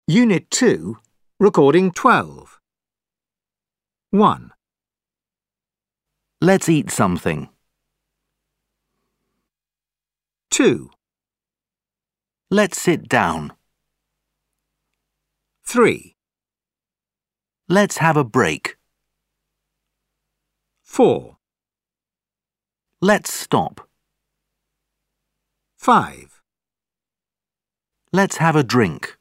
Unit 2, Recording 12. 1. Let's eat something. 2. Let's sit down. 3. Let's have a break. 4. Let's stop. 5. Let's have a drink.